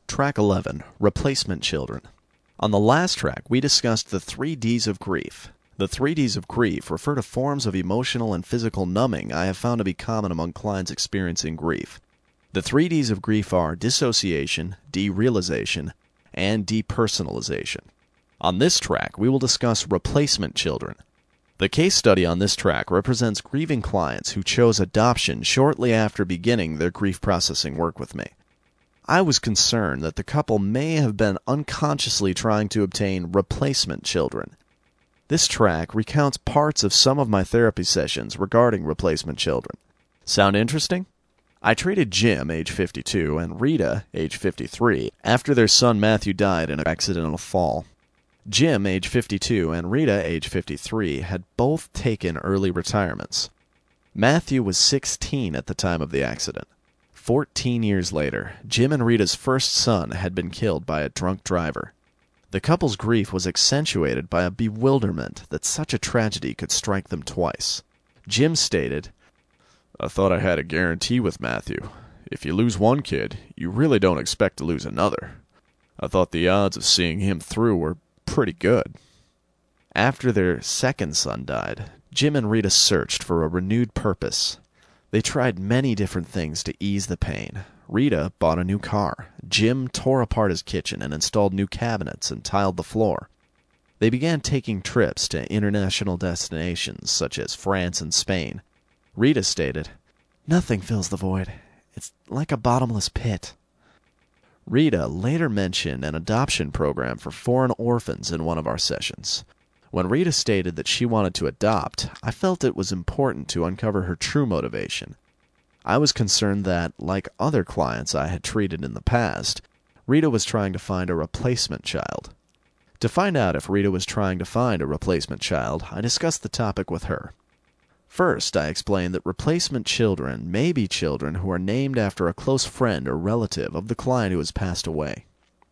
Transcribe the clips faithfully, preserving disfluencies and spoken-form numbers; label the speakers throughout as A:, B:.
A: Track eleven, Replacement Children. On the last track, we discussed the three Ds of grief. The three Ds of grief refer to forms of emotional and physical numbing I have found to be common among clients experiencing grief. The three Ds of grief are dissociation, derealization, and depersonalization. On this track, we will discuss replacement children. The case study on this track represents grieving clients who chose adoption shortly after beginning their grief processing work with me. I was concerned that the couple may have been unconsciously trying to obtain replacement children. This track recounts parts of some of my therapy sessions regarding replacement children. Sound interesting? I treated Jim, age fifty-two, and Rita, age fifty-three, after their son Matthew died in an accidental fall. Jim, age fifty-two, and Rita, age fifty-three, had both taken early retirements. Matthew was sixteen at the time of the accident. Fourteen years later, Jim and Rita's first son had been killed by a drunk driver. The couple's grief was accentuated by a bewilderment that such a tragedy could strike them twice. Jim stated, "I thought I had a guarantee with Matthew. If you lose one kid, you really don't expect to lose another. I thought the odds of seeing him through were pretty good." After their second son died, Jim and Rita searched for a renewed purpose. They tried many different things to ease the pain. Rita bought a new car. Jim tore apart his kitchen and installed new cabinets and tiled the floor. They began taking trips to international destinations such as France and Spain. Rita stated, "Nothing fills the void. It's like a bottomless pit." Rita later mentioned an adoption program for foreign orphans in one of our sessions. When Rita stated that she wanted to adopt, I felt it was important to uncover her true motivation. I was concerned that, like other clients I had treated in the past, Rita was trying to find a replacement child. To find out if Rita was trying to find a replacement child, I discussed the topic with her. First, I explained that replacement children may be children who are named after a close friend or relative of the client who has passed away.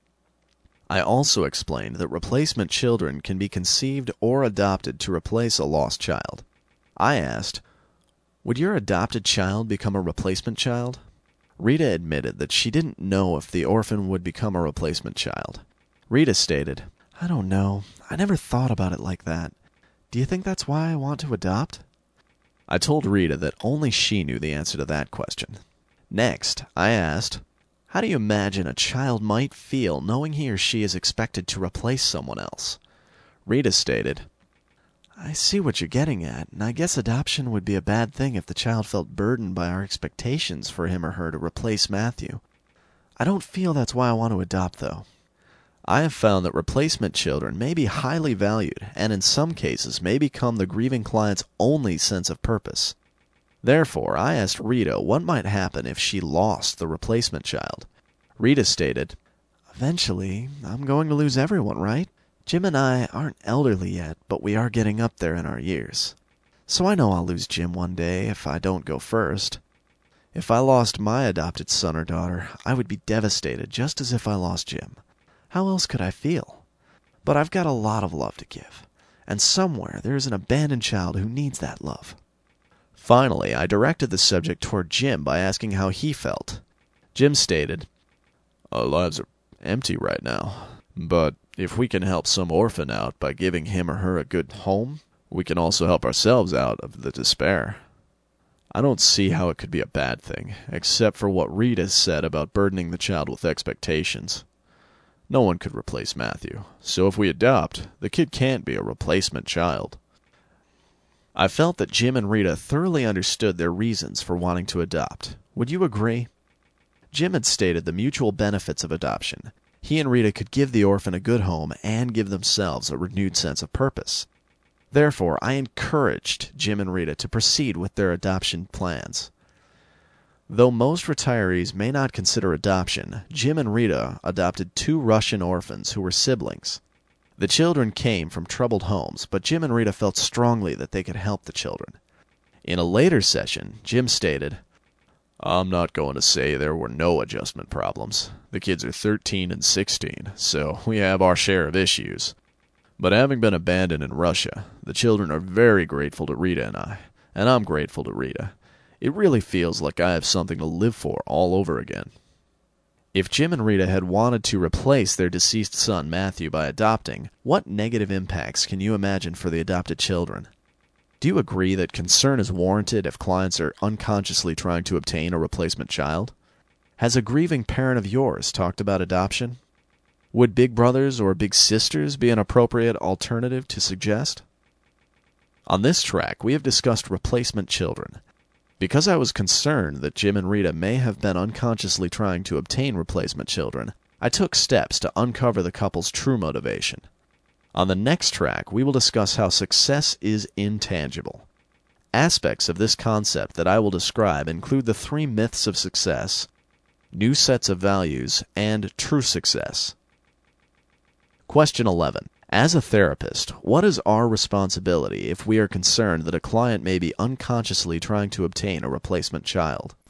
A: I also explained that replacement children can be conceived or adopted to replace a lost child. I asked, "Would your adopted child become a replacement child?" Rita admitted that she didn't know if the orphan would become a replacement child. Rita stated, "I don't know. I never thought about it like that. Do you think that's why I want to adopt?" I told Rita that only she knew the answer to that question. Next, I asked, "How do you imagine a child might feel knowing he or she is expected to replace someone else?" Rita stated, "I see what you're getting at, and I guess adoption would be a bad thing if the child felt burdened by our expectations for him or her to replace Matthew. I don't feel that's why I want to adopt, though." I have found that replacement children may be highly valued and in some cases may become the grieving client's only sense of purpose. Therefore, I asked Rita what might happen if she lost the replacement child. Rita stated, "Eventually, I'm going to lose everyone, right? Jim and I aren't elderly yet, but we are getting up there in our years. So I know I'll lose Jim one day if I don't go first. If I lost my adopted son or daughter, I would be devastated just as if I lost Jim. How else could I feel? But I've got a lot of love to give, and somewhere there is an abandoned child who needs that love." Finally, I directed the subject toward Jim by asking how he felt. Jim stated, "Our lives are empty right now, but if we can help some orphan out by giving him or her a good home, we can also help ourselves out of the despair." I don't see how it could be a bad thing, except for what Rita said about burdening the child with expectations. No one could replace Matthew, so if we adopt, the kid can't be a replacement child. I felt that Jim and Rita thoroughly understood their reasons for wanting to adopt. Would you agree? Jim had stated the mutual benefits of adoption. He and Rita could give the orphan a good home and give themselves a renewed sense of purpose. Therefore, I encouraged Jim and Rita to proceed with their adoption plans. Though most retirees may not consider adoption, Jim and Rita adopted two Russian orphans who were siblings. The children came from troubled homes, but Jim and Rita felt strongly that they could help the children. In a later session, Jim stated, "I'm not going to say there were no adjustment problems. The kids are thirteen and sixteen, so we have our share of issues. But having been abandoned in Russia, the children are very grateful to Rita and I, and I'm grateful to Rita. It really feels like I have something to live for all over again." If Jim and Rita had wanted to replace their deceased son Matthew by adopting, what negative impacts can you imagine for the adopted children? Do you agree that concern is warranted if clients are unconsciously trying to obtain a replacement child? Has a grieving parent of yours talked about adoption? Would big brothers or big sisters be an appropriate alternative to suggest? On this track, we have discussed replacement children. Because I was concerned that Jim and Rita may have been unconsciously trying to obtain replacement children, I took steps to uncover the couple's true motivation. On the next track, we will discuss how success is intangible. Aspects of this concept that I will describe include the three myths of success, new sets of values, and true success. Question eleven. As a therapist, what is our responsibility if we are concerned that a client may be unconsciously trying to obtain a replacement child?